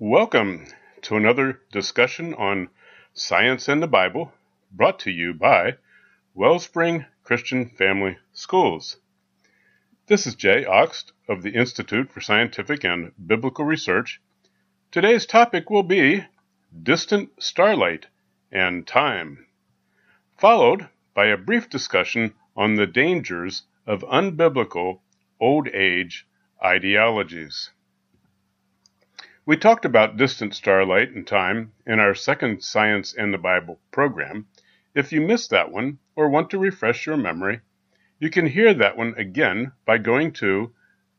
Welcome to another discussion on science and the Bible, brought to you by Wellspring Christian Family Schools. This is Jay Oxt of the Institute for Scientific and Biblical Research. Today's topic will be distant starlight and time, followed by a brief discussion on the dangers of unbiblical old age ideologies. We talked about distant starlight and time in our second Science and the Bible program. If you missed that one or want to refresh your memory, you can hear that one again by going to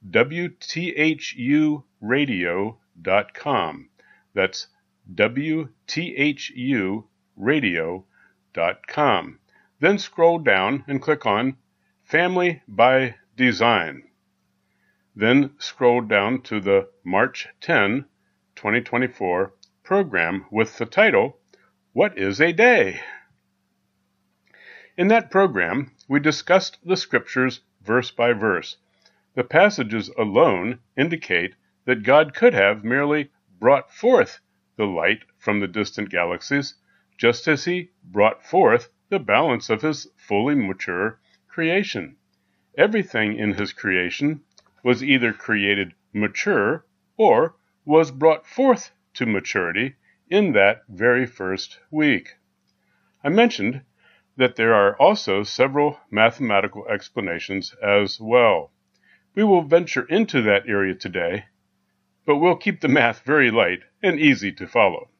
WTHUradio.com. That's WTHUradio.com. Then scroll down and click on Family by Design. Then scroll down to the March 10, 2024 program with the title, What is a Day? In that program, we discussed the scriptures verse by verse. The passages alone indicate that God could have merely brought forth the light from the distant galaxies, just as he brought forth the balance of his fully mature creation. Everything in his creation was either created mature or was brought forth to maturity in that very first week. I mentioned that there are also several mathematical explanations as well. We will venture into that area today, but we'll keep the math very light and easy to follow.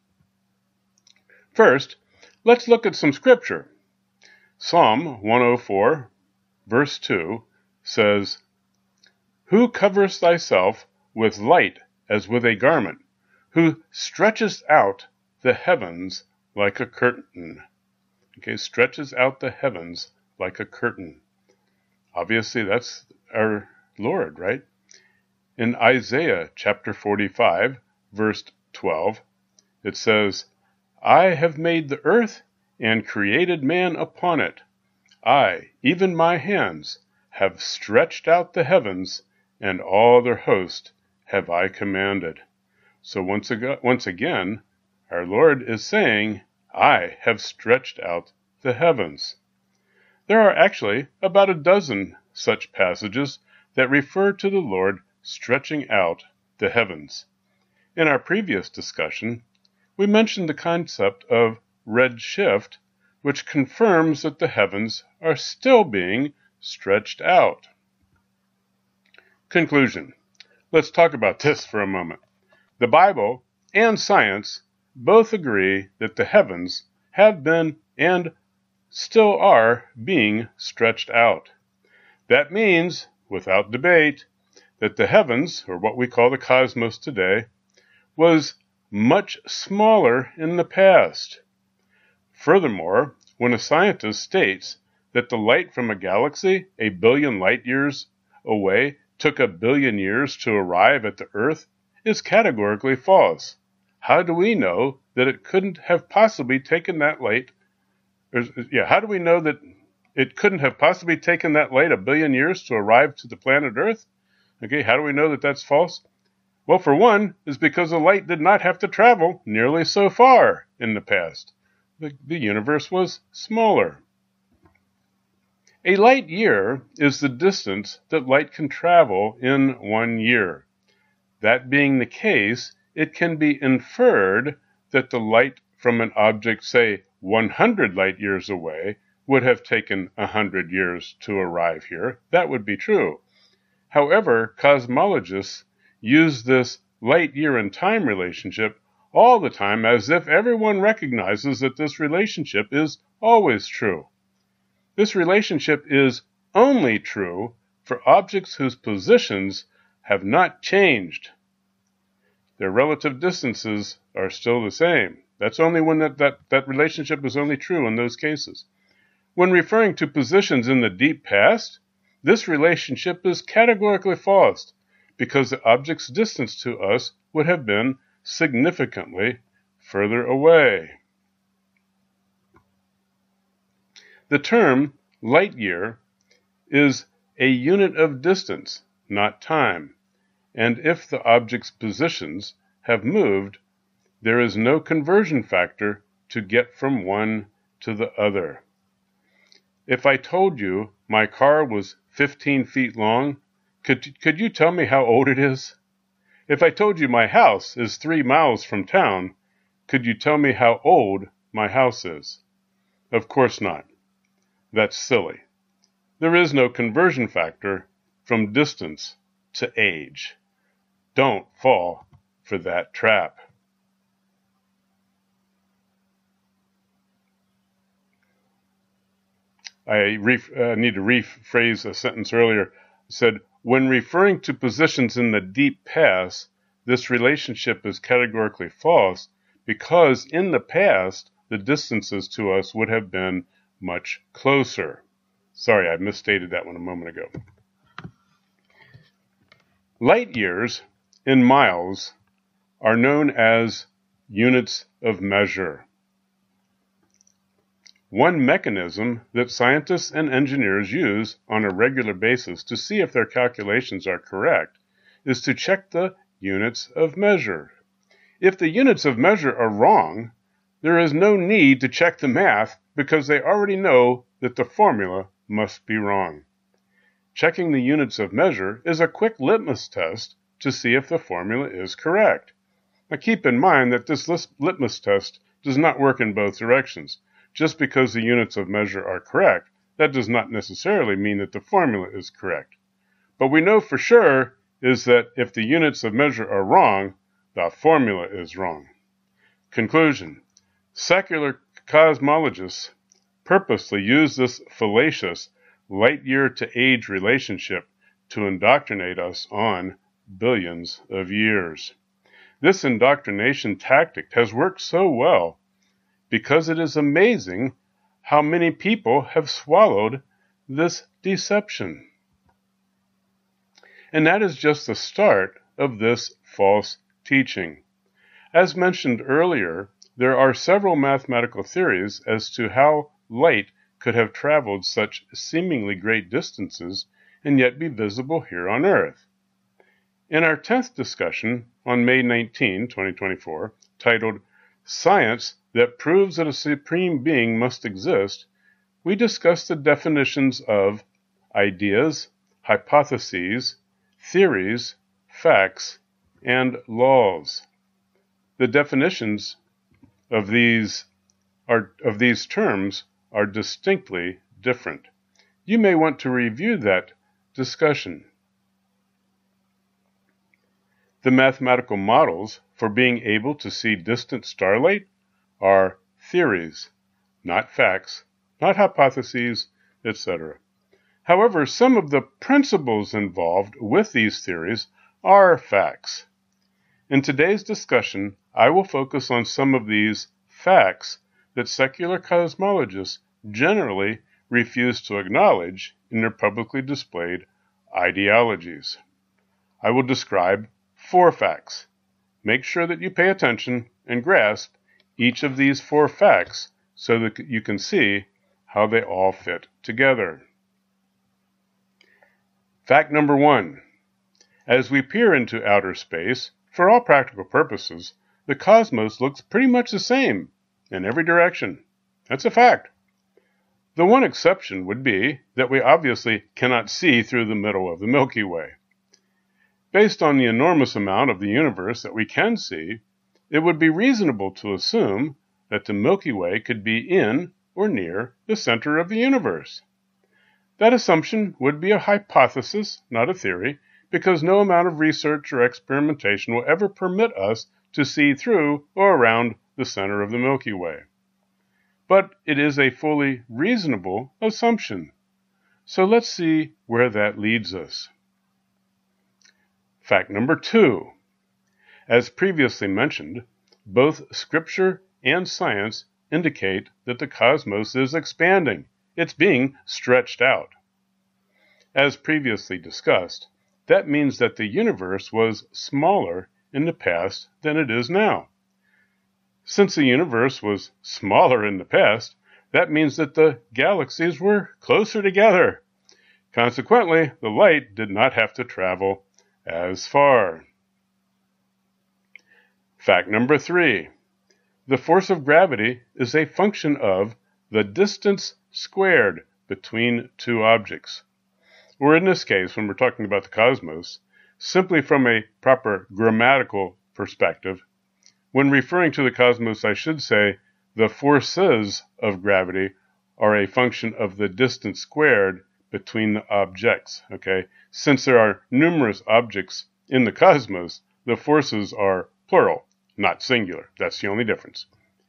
First, let's look at some scripture. Psalm 104, verse 2 says, Who covers thyself with light as with a garment, who stretches out the heavens like a curtain. Okay, stretches out the heavens like a curtain. Obviously, that's our Lord, right? In Isaiah chapter 45, verse 12, it says, I have made the earth and created man upon it. I, even my hands, have stretched out the heavens, and all their host have I commanded. So once again, our Lord is saying, I have stretched out the heavens. There are actually about a dozen such passages that refer to the Lord stretching out the heavens. In our previous discussion, we mentioned the concept of redshift, which confirms that the heavens are still being stretched out. Conclusion. Let's talk about this for a moment. The Bible and science both agree that the heavens have been and still are being stretched out. That means, without debate, that the heavens, or what we call the cosmos today, was much smaller in the past. Furthermore, when a scientist states that the light from a galaxy a billion light years away took a billion years to arrive at the Earth is categorically false. How do we know that it couldn't have possibly taken that light? How do we know that it couldn't have possibly taken that light a billion years to arrive to the planet Earth? Okay, how do we know that that's false? Well, for one, is because the light did not have to travel nearly so far in the past. The universe was smaller. A light year is the distance that light can travel in 1 year. That being the case, it can be inferred that the light from an object, say, 100 light years away, would have taken 100 years to arrive here. That would be true. However, cosmologists use this light year and time relationship all the time as if everyone recognizes that this relationship is always true. This relationship is only true for objects whose positions have not changed. Their relative distances are still the same. That's only when that relationship is only true in those cases. When referring to positions in the deep past, this relationship is categorically false because the object's distance to us would have been significantly further away. The term light year is a unit of distance, not time, and if the object's positions have moved, there is no conversion factor to get from one to the other. If I told you my car was 15 feet long, could you tell me how old it is? If I told you my house is 3 miles from town, could you tell me how old my house is? Of course not. That's silly. There is no conversion factor from distance to age. Don't fall for that trap. I need to rephrase a sentence earlier. I said, when referring to positions in the deep past, this relationship is categorically false because in the past, the distances to us would have been much closer. Sorry, I misstated that one a moment ago. Light years in miles are known as units of measure. One mechanism that scientists and engineers use on a regular basis to see if their calculations are correct is to check the units of measure. If the units of measure are wrong, there is no need to check the math because they already know that the formula must be wrong. Checking the units of measure is a quick litmus test to see if the formula is correct. Now keep in mind that this litmus test does not work in both directions. Just because the units of measure are correct, that does not necessarily mean that the formula is correct. But we know for sure is that if the units of measure are wrong, the formula is wrong. Conclusion. Secular cosmologists purposely use this fallacious light-year-to-age relationship to indoctrinate us on billions of years. This indoctrination tactic has worked so well because it is amazing how many people have swallowed this deception. And that is just the start of this false teaching. As mentioned earlier, there are several mathematical theories as to how light could have traveled such seemingly great distances and yet be visible here on Earth. In our 10th discussion on May 19, 2024, titled Science That Proves That a Supreme Being Must Exist, we discussed the definitions of ideas, hypotheses, theories, facts, and laws. The definitions of these terms are distinctly different. You may want to review that discussion. The mathematical models for being able to see distant starlight are theories, not facts, not hypotheses, etc. However, some of the principles involved with these theories are facts. In today's discussion, I will focus on some of these facts that secular cosmologists generally refuse to acknowledge in their publicly displayed ideologies. I will describe 4 facts. Make sure that you pay attention and grasp each of these 4 facts so that you can see how they all fit together. Fact number 1. As we peer into outer space, for all practical purposes, the cosmos looks pretty much the same in every direction. That's a fact. The one exception would be that we obviously cannot see through the middle of the Milky Way. Based on the enormous amount of the universe that we can see, it would be reasonable to assume that the Milky Way could be in or near the center of the universe. That assumption would be a hypothesis, not a theory, because no amount of research or experimentation will ever permit us to see through or around the center of the Milky Way. But it is a fully reasonable assumption. So let's see where that leads us. Fact number 2. As previously mentioned, both Scripture and science indicate that the cosmos is expanding. It's being stretched out. As previously discussed, that means that the universe was smaller in the past than it is now. Since the universe was smaller in the past, that means that the galaxies were closer together. Consequently, the light did not have to travel as far. Fact number 3. The force of gravity is a function of the distance squared between two objects. Or in this case, when we're talking about the cosmos, simply from a proper grammatical perspective, when referring to the cosmos, I should say the forces of gravity are a function of the distance squared between the objects, okay? Since there are numerous objects in the cosmos, the forces are plural, not singular. That's the only difference.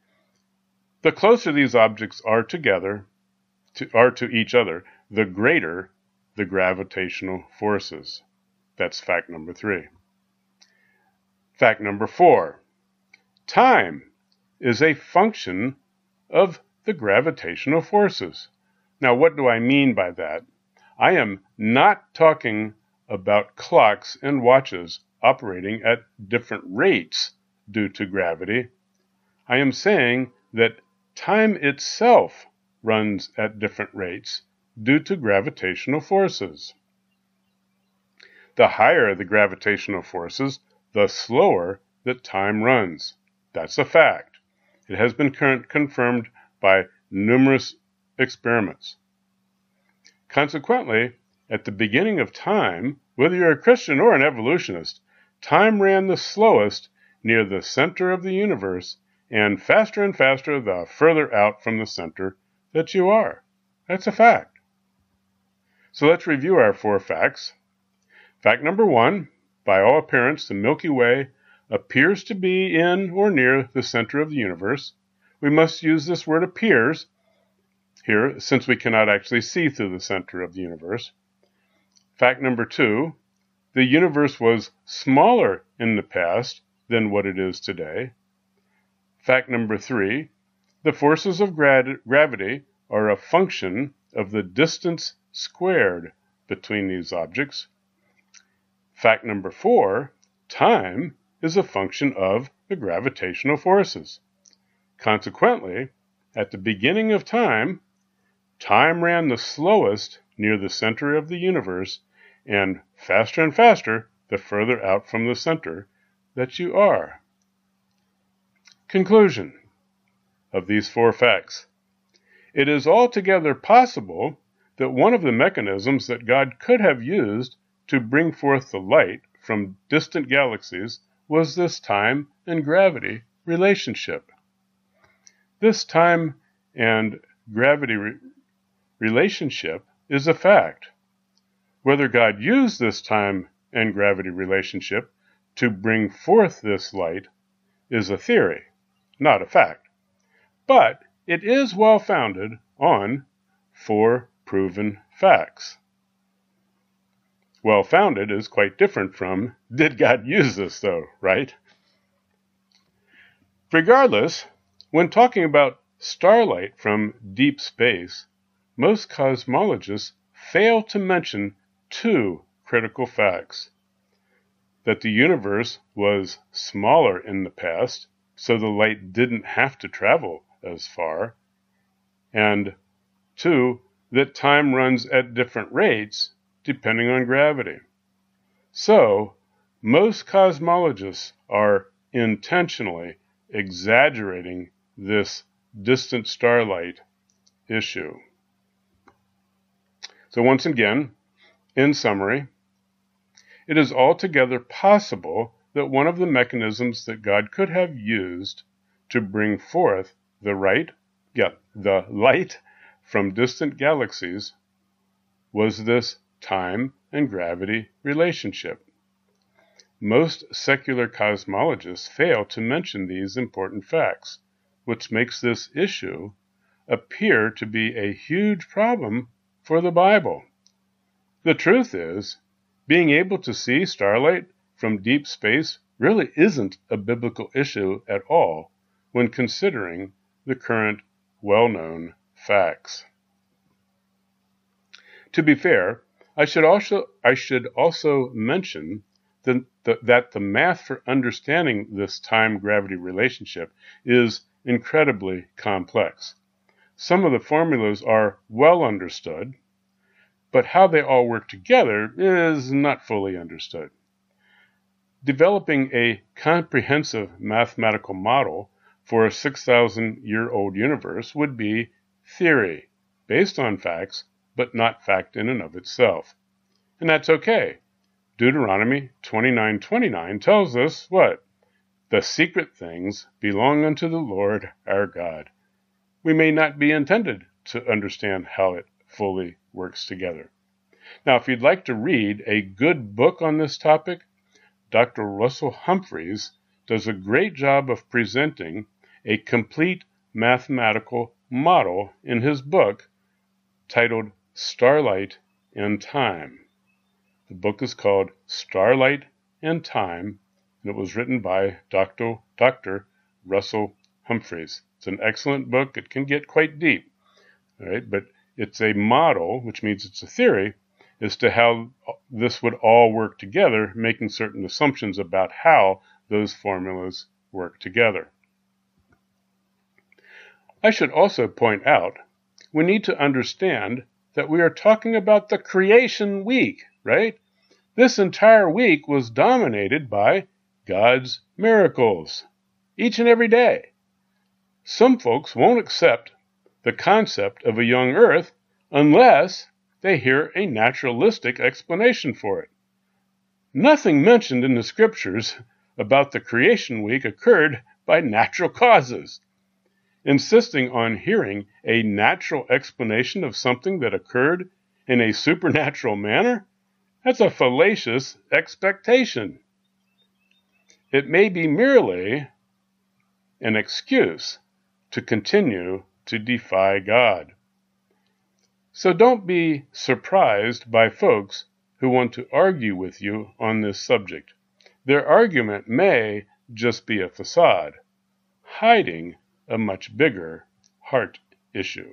The closer these objects are together, to each other, the greater the gravitational forces. That's fact number 3. Fact number 4. Time is a function of the gravitational forces. Now, what do I mean by that? I am not talking about clocks and watches operating at different rates due to gravity. I am saying that time itself runs at different rates due to gravitational forces. The higher the gravitational forces, the slower that time runs. That's a fact. It has been confirmed by numerous experiments. Consequently, at the beginning of time, whether you're a Christian or an evolutionist, time ran the slowest near the center of the universe and faster the further out from the center that you are. That's a fact. So let's review our 4 facts. Fact number 1, by all appearance, the Milky Way appears to be in or near the center of the universe. We must use this word appears here since we cannot actually see through the center of the universe. Fact number 2, the universe was smaller in the past than what it is today. Fact number 3, the forces of gravity are a function of the distance squared between these objects. Fact number 4, time is a function of the gravitational forces. Consequently, at the beginning of time, time ran the slowest near the center of the universe and faster the further out from the center that you are. Conclusion of these 4 facts. It is altogether possible that one of the mechanisms that God could have used to bring forth the light from distant galaxies was this time and gravity relationship. This time and gravity relationship is a fact. Whether God used this time and gravity relationship to bring forth this light is a theory, not a fact. But it is well founded on 4 proven facts. Well founded is quite different from, did God use this though, right? Regardless, when talking about starlight from deep space, most cosmologists fail to mention 2 critical facts. That the universe was smaller in the past, so the light didn't have to travel as far, and 2, that time runs at different rates depending on gravity. So, most cosmologists are intentionally exaggerating this distant starlight issue. So once again, in summary, it is altogether possible that one of the mechanisms that God could have used to bring forth the light from distant galaxies was this time and gravity relationship. Most secular cosmologists fail to mention these important facts, which makes this issue appear to be a huge problem for the Bible. The truth is, being able to see starlight from deep space really isn't a biblical issue at all when considering the current well-known facts. To be fair, I should also mention that the math for understanding this time-gravity relationship is incredibly complex. Some of the formulas are well understood, but how they all work together is not fully understood. Developing a comprehensive mathematical model for a 6,000-year-old universe would be theory, based on facts, but not fact in and of itself. And that's okay. Deuteronomy 29:29 tells us what? The secret things belong unto the Lord our God. We may not be intended to understand how it fully works together. Now, if you'd like to read a good book on this topic, Dr. Russell Humphreys does a great job of presenting a complete mathematical model in his book titled Starlight and Time. The book is called Starlight and Time, and it was written by Dr. Russell Humphreys. It's an excellent book. It can get quite deep, all right? But it's a model, which means it's a theory, as to how this would all work together, making certain assumptions about how those formulas work together. I should also point out, we need to understand that we are talking about the creation week, right? This entire week was dominated by God's miracles, each and every day. Some folks won't accept the concept of a young earth unless they hear a naturalistic explanation for it. Nothing mentioned in the scriptures about the creation week occurred by natural causes. Insisting on hearing a natural explanation of something that occurred in a supernatural manner, that's a fallacious expectation. It may be merely an excuse to continue to defy God. So don't be surprised by folks who want to argue with you on this subject. Their argument may just be a facade, hiding a much bigger heart issue.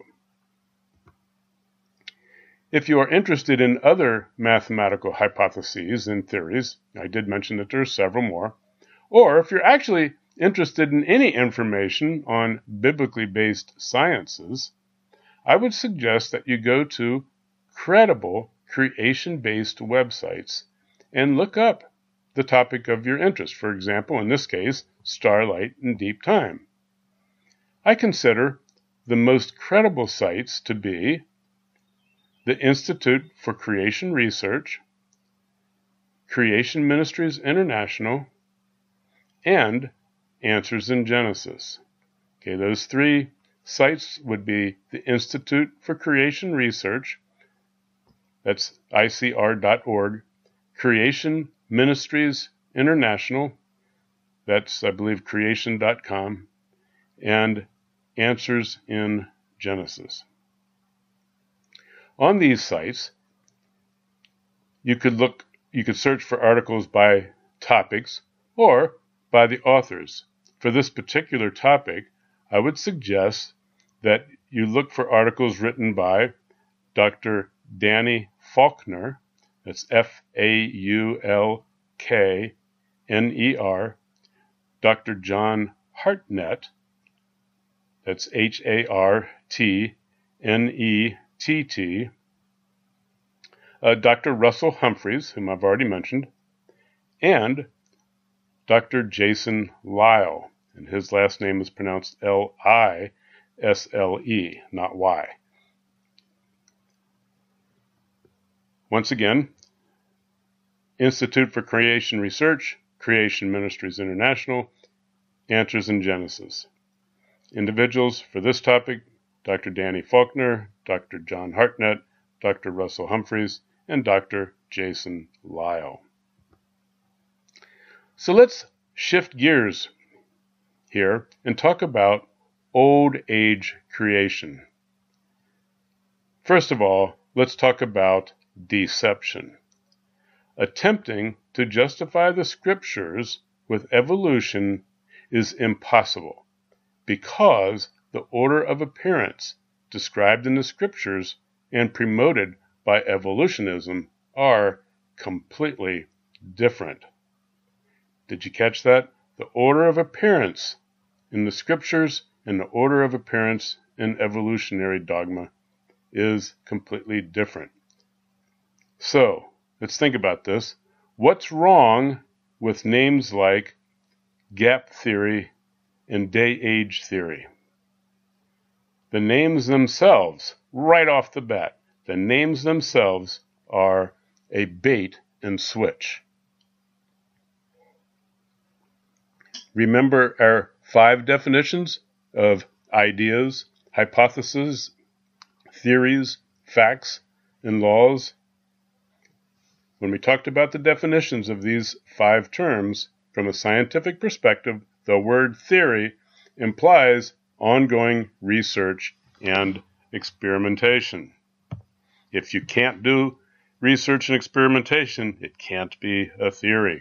If you are interested in other mathematical hypotheses and theories, I did mention that there are several more, or if you're actually interested in any information on biblically based sciences, I would suggest that you go to credible creation-based websites and look up the topic of your interest. For example, in this case, starlight and deep time. I consider the most credible sites to be the Institute for Creation Research, Creation Ministries International, and Answers in Genesis. Okay, those three sites would be the Institute for Creation Research, that's ICR.org, Creation Ministries International, that's, I believe, creation.com, and Answers in Genesis. On these sites, you could search for articles by topics or by the authors. For this particular topic, I would suggest that you look for articles written by Dr. Danny Faulkner, that's Faulkner, Dr. John Hartnett, that's Hartnett, Dr. Russell Humphreys, whom I've already mentioned, and Dr. Jason Lisle, and his last name is pronounced Lisle, not Y. Once again, Institute for Creation Research, Creation Ministries International, Answers in Genesis. Individuals for this topic, Dr. Danny Faulkner, Dr. John Hartnett, Dr. Russell Humphreys, and Dr. Jason Lisle. So let's shift gears here and talk about old age creation. First of all, let's talk about deception. Attempting to justify the scriptures with evolution is impossible because the order of appearance described in the scriptures and promoted by evolutionism are completely different. Did you catch that? The order of appearance in the scriptures and the order of appearance in evolutionary dogma is completely different. So, let's think about this. What's wrong with names like gap theory and day-age theory. The names themselves, right off the bat, the names themselves are a bait and switch. Remember our 5 definitions of ideas, hypotheses, theories, facts, and laws? When we talked about the definitions of these 5 terms, from a scientific perspective, the word theory implies ongoing research and experimentation. If you can't do research and experimentation, it can't be a theory.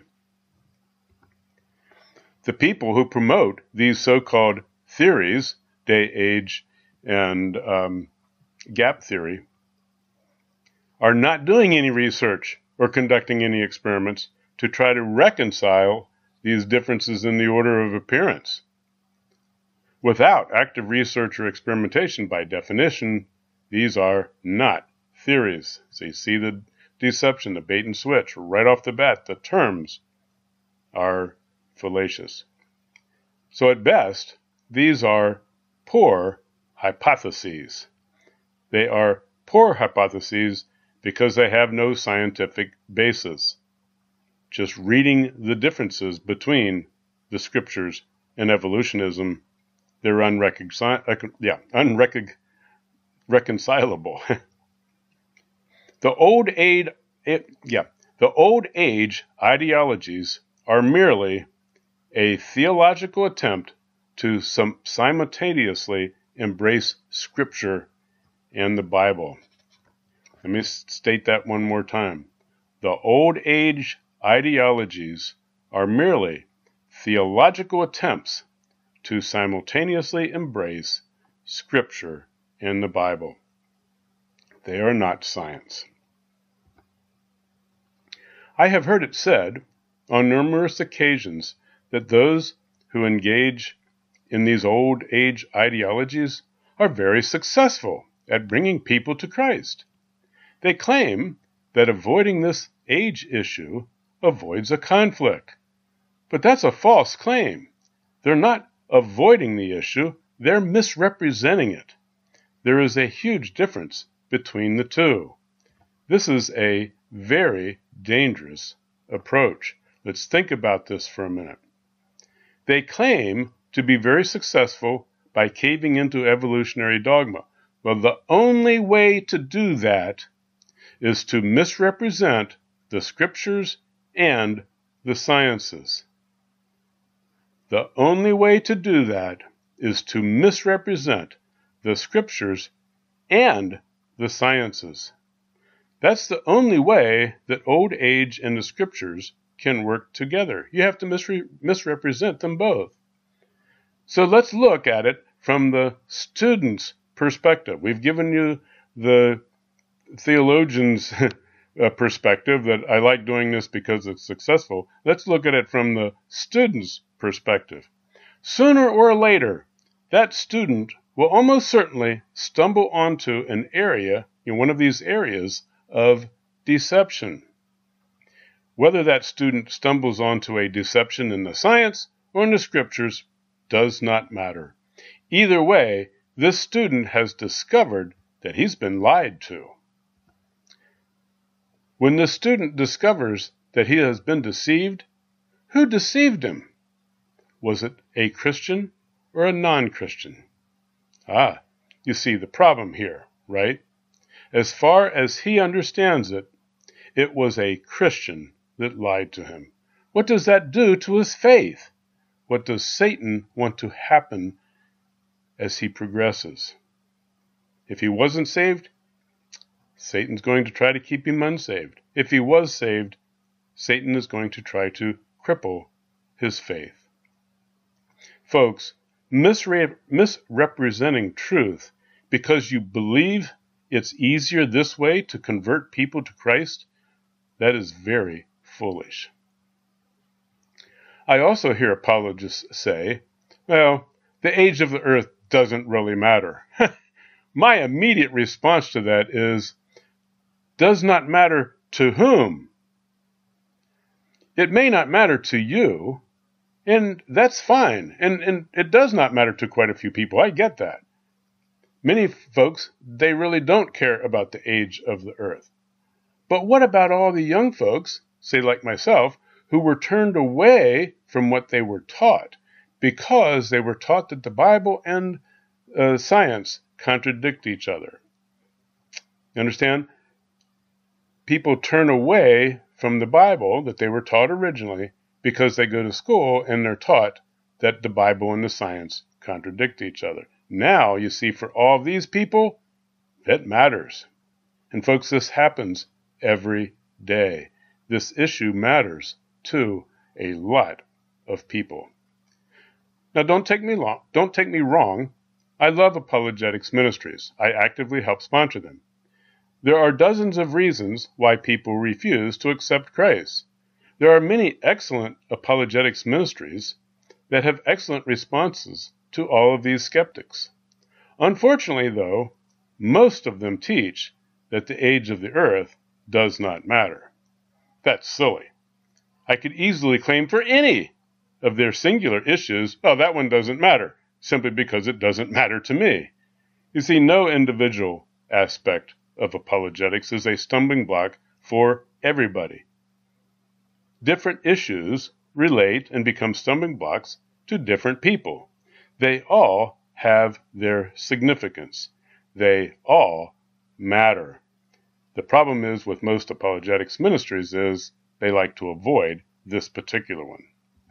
The people who promote these so-called theories, day, age, and gap theory, are not doing any research or conducting any experiments to try to reconcile these differences in the order of appearance. Without active research or experimentation, by definition, these are not theories. So you see the deception, the bait and switch, right off the bat. The terms are fallacious. So at best, these are poor hypotheses. They are poor hypotheses because they have no scientific basis. Just reading the differences between the scriptures and evolutionism, they're unreconcilable. The old age ideologies are merely a theological attempt to simultaneously embrace Scripture and the Bible. Let me state that one more time. The old age ideologies are merely theological attempts to simultaneously embrace Scripture and the Bible. They are not science. I have heard it said on numerous occasions that those who engage in these old age ideologies are very successful at bringing people to Christ. They claim that avoiding this age issue avoids a conflict. But that's a false claim. They're not avoiding the issue, they're misrepresenting it. There is a huge difference between the two. This is a very dangerous approach. Let's think about this for a minute. They claim to be very successful by caving into evolutionary dogma. Well, the only way to do that is to misrepresent the scriptures and the sciences. The only way to do that is to misrepresent the scriptures and the sciences. That's the only way that old age and the scriptures can work together. You have to misrepresent them both. So let's look at it from the student's perspective. We've given you the theologian's perspective that I like doing this because it's successful. Let's look at it from the student's perspective. Sooner or later, that student will almost certainly stumble onto an area, one of these areas of deception. Whether that student stumbles onto a deception in the science or in the scriptures does not matter. Either way, this student has discovered that he's been lied to. When the student discovers that he has been deceived, who deceived him? Was it a Christian or a non-Christian? You see the problem here, right? As far as he understands it, it was a Christian that lied to him. What does that do to his faith? What does Satan want to happen as he progresses? If he wasn't saved, Satan's going to try to keep him unsaved. If he was saved, Satan is going to try to cripple his faith. Folks, misrepresenting truth because you believe it's easier this way to convert people to Christ, that is very foolish. I also hear apologists say, well, the age of the earth doesn't really matter. My immediate response to that is, does not matter to whom? It may not matter to you, and that's fine. And it does not matter to quite a few people. I get that. Many folks, they really don't care about the age of the earth. But what about all the young folks, say like myself, who were turned away from what they were taught because they were taught that the Bible and science contradict each other? You understand? People turn away from the Bible that they were taught originally because they go to school and they're taught that the Bible and the science contradict each other. Now, you see, for all these people, it matters. And folks, this happens every day. This issue matters to a lot of people. Now, don't take me wrong. I love Apologetics Ministries. I actively help sponsor them. There are dozens of reasons why people refuse to accept Christ. There are many excellent apologetics ministries that have excellent responses to all of these skeptics. Unfortunately, though, most of them teach that the age of the earth does not matter. That's silly. I could easily claim for any of their singular issues, oh, that one doesn't matter, simply because it doesn't matter to me. You see, no individual aspect of apologetics is a stumbling block for everybody. Different issues relate and become stumbling blocks to different people. They all have their significance. They all matter. The problem is with most apologetics ministries is they like to avoid this particular one.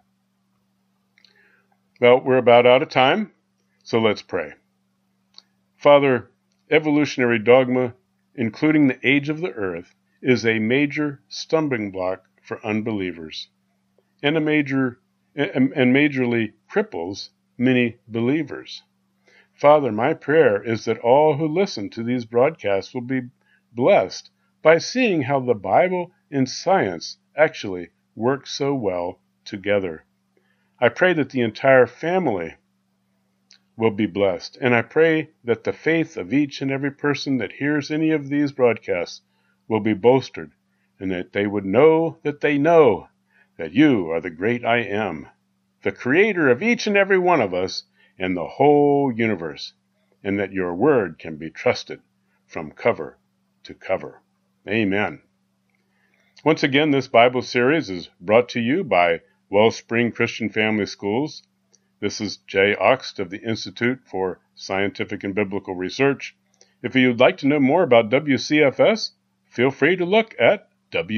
Well, we're about out of time, so let's pray. Father, evolutionary dogma, including the age of the earth, is a major stumbling block for unbelievers and majorly cripples many believers. Father, my prayer is that all who listen to these broadcasts will be blessed by seeing how the Bible and science actually work so well together. I pray that the entire family will be blessed, and I pray that the faith of each and every person that hears any of these broadcasts will be bolstered, and that they would know that you are the great I Am, the creator of each and every one of us and the whole universe, and that your word can be trusted from cover to cover. Amen. Once again, this Bible series is brought to you by Wellspring Christian Family Schools. This is Jay Oxt of the Institute for Scientific and Biblical Research. If you'd like to know more about WCFS, feel free to look at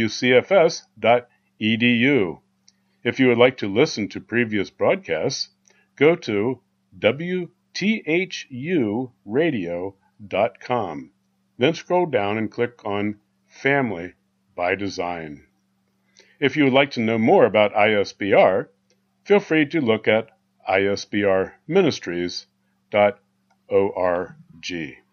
wcfs.edu. If you would like to listen to previous broadcasts, go to wthuradio.com. Then scroll down and click on Family by Design. If you would like to know more about ISBR, feel free to look at isbrministries.org.